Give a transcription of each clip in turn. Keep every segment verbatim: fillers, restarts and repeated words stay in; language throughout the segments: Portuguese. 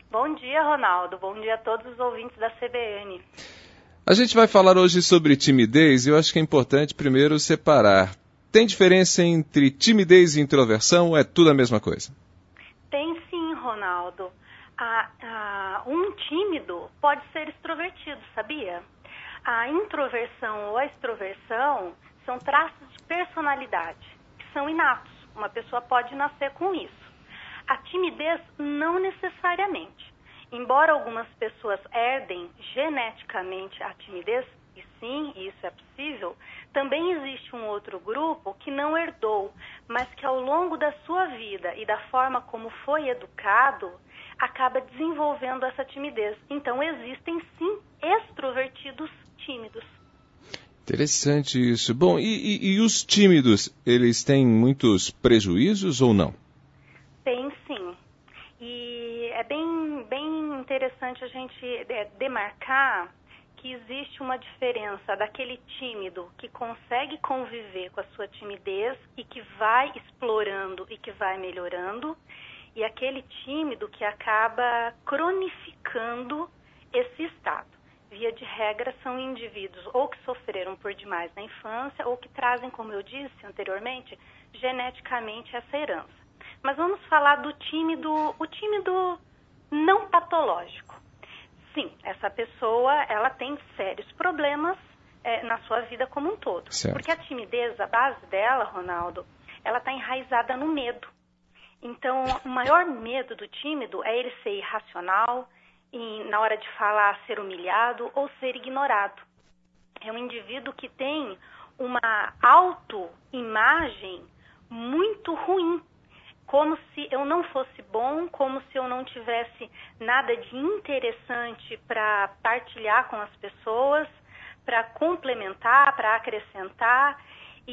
Bom dia, Ronaldo. Bom dia a todos os ouvintes da C B N. A gente vai falar hoje sobre timidez e eu acho que é importante primeiro separar. Tem diferença entre timidez e introversão ou é tudo a mesma coisa? Tem sim, Ronaldo. Ah, ah, um tímido pode ser extrovertido, sabia? A introversão ou a extroversão são traços de personalidade, que são inatos. Uma pessoa pode nascer com isso. A timidez não necessariamente. Embora algumas pessoas herdem geneticamente a timidez, e sim, isso é possível, também existe um outro grupo que não herdou, mas que ao longo da sua vida e da forma como foi educado, acaba desenvolvendo essa timidez. Então existem sim extrovertidos tímidos. Interessante isso. Bom, e, e, e os tímidos, eles têm muitos prejuízos ou não? Tem sim. E é bem, bem interessante a gente demarcar que existe uma diferença daquele tímido que consegue conviver com a sua timidez e que vai explorando e que vai melhorando, e aquele tímido que acaba cronificando esse estado. Via de regra, são indivíduos ou que sofreram por demais na infância ou que trazem, como eu disse anteriormente, geneticamente essa herança. Mas vamos falar do tímido, o tímido não patológico. Sim, essa pessoa, ela tem sérios problemas é, na sua vida como um todo. Certo. Porque a timidez, a base dela, Ronaldo, ela está enraizada no medo. Então, o maior medo do tímido é ele ser irracional e, na hora de falar, ser humilhado ou ser ignorado. É um indivíduo que tem uma autoimagem muito ruim. Como se eu não fosse bom, como se eu não tivesse nada de interessante para partilhar com as pessoas, para complementar, para acrescentar,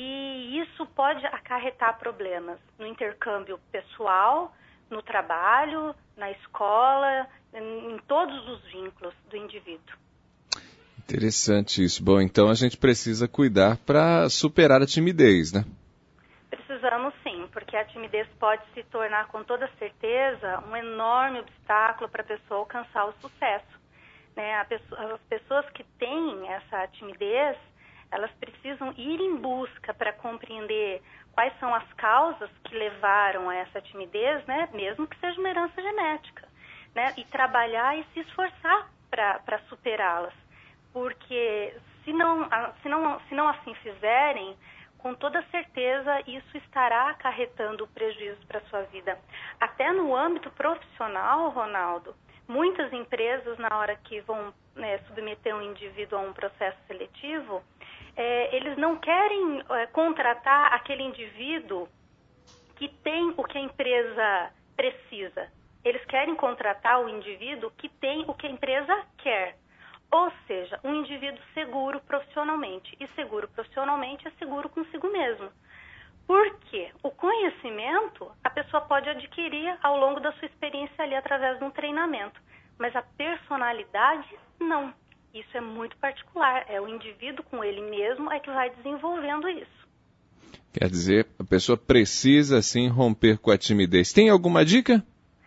e isso pode acarretar problemas no intercâmbio pessoal, no trabalho, na escola, em, em todos os vínculos do indivíduo. Interessante isso. Bom, então a gente precisa cuidar para superar a timidez, né? Precisamos sim, porque a timidez pode se tornar com toda certeza um enorme obstáculo para a pessoa alcançar o sucesso. Né? A pessoa, as pessoas que têm essa timidez, elas precisam ir em busca para compreender quais são as causas que levaram a essa timidez, né? Mesmo que seja uma herança genética, né? E trabalhar e se esforçar para superá-las. Porque se não, se, não, se não assim fizerem, com toda certeza isso estará acarretando prejuízos para a sua vida. Até no âmbito profissional, Ronaldo, muitas empresas, na hora que vão né, submeter um indivíduo a um processo seletivo, é, eles não querem é, contratar aquele indivíduo que tem o que a empresa precisa. Eles querem contratar o indivíduo que tem o que a empresa quer. Ou seja, um indivíduo seguro profissionalmente. E seguro profissionalmente é seguro consigo mesmo. Porque o conhecimento a pessoa pode adquirir ao longo da sua experiência ali através de um treinamento. Mas a personalidade, não. Isso é muito particular. É o indivíduo com ele mesmo é que vai desenvolvendo isso. Quer dizer, a pessoa precisa, sim, romper com a timidez. Tem alguma dica?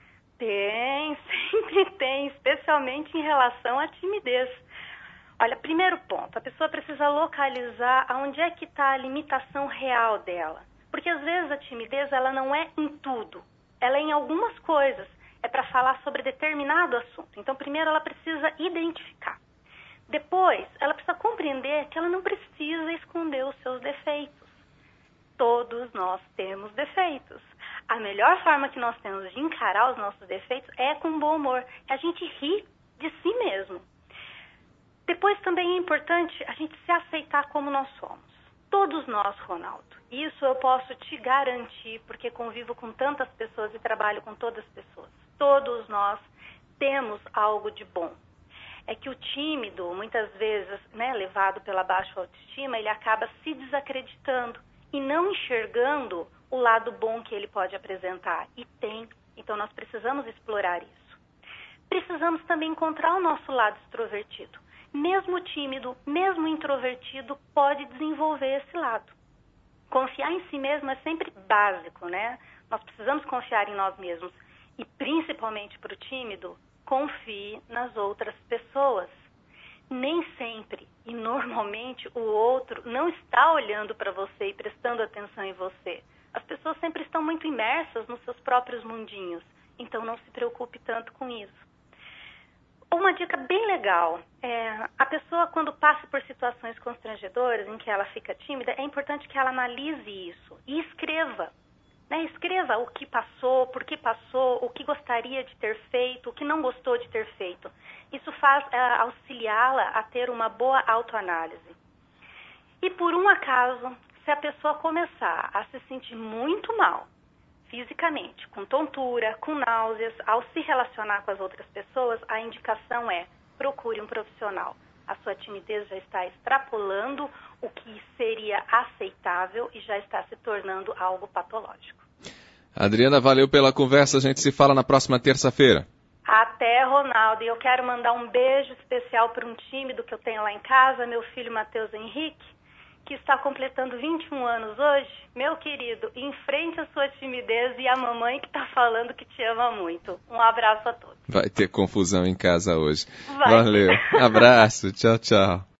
Tem, sempre tem, especialmente em relação à timidez. Olha, primeiro ponto, a pessoa precisa localizar aonde é que está a limitação real dela. Porque às vezes a timidez ela não é em tudo, ela é em algumas coisas. É para falar sobre determinado assunto. Então, primeiro ela precisa identificar. Depois, ela precisa compreender que ela não precisa esconder os seus defeitos. Todos nós temos defeitos. A melhor forma que nós temos de encarar os nossos defeitos é com bom humor. É a gente rir de si mesmo. Depois também é importante a gente se aceitar como nós somos. Todos nós, Ronaldo. Isso eu posso te garantir, porque convivo com tantas pessoas e trabalho com todas as pessoas. Todos nós temos algo de bom. É que o tímido, muitas vezes, né, levado pela baixa autoestima, ele acaba se desacreditando e não enxergando o lado bom que ele pode apresentar. E tem. Então, nós precisamos explorar isso. Precisamos também encontrar o nosso lado extrovertido. Mesmo tímido, mesmo introvertido, pode desenvolver esse lado. Confiar em si mesmo é sempre básico, né? Nós precisamos confiar em nós mesmos. E, principalmente para o tímido, confie nas outras pessoas. Nem sempre e normalmente o outro não está olhando para você e prestando atenção em você. As pessoas sempre estão muito imersas nos seus próprios mundinhos, então não se preocupe tanto com isso. Uma dica bem legal, é, a pessoa quando passa por situações constrangedoras em que ela fica tímida, é importante que ela analise isso e escreva. Né? Escreva o que passou, por que passou, o que gostaria de ter feito, o que não gostou de ter feito. Isso faz é, auxiliá-la a ter uma boa autoanálise. E por um acaso, se a pessoa começar a se sentir muito mal, fisicamente, com tontura, com náuseas, ao se relacionar com as outras pessoas, a indicação é procure um profissional. A sua timidez já está extrapolando o que seria aceitável e já está se tornando algo patológico. Adriana, valeu pela conversa. A gente se fala na próxima terça-feira. Até, Ronaldo. E eu quero mandar um beijo especial para um tímido que eu tenho lá em casa, meu filho Matheus Henrique, que está completando vinte e um anos hoje. Meu querido, enfrente a sua timidez e a mamãe que está falando que te ama muito. Um abraço a todos. Vai ter confusão em casa hoje. Vai. Valeu. Abraço. Tchau, tchau.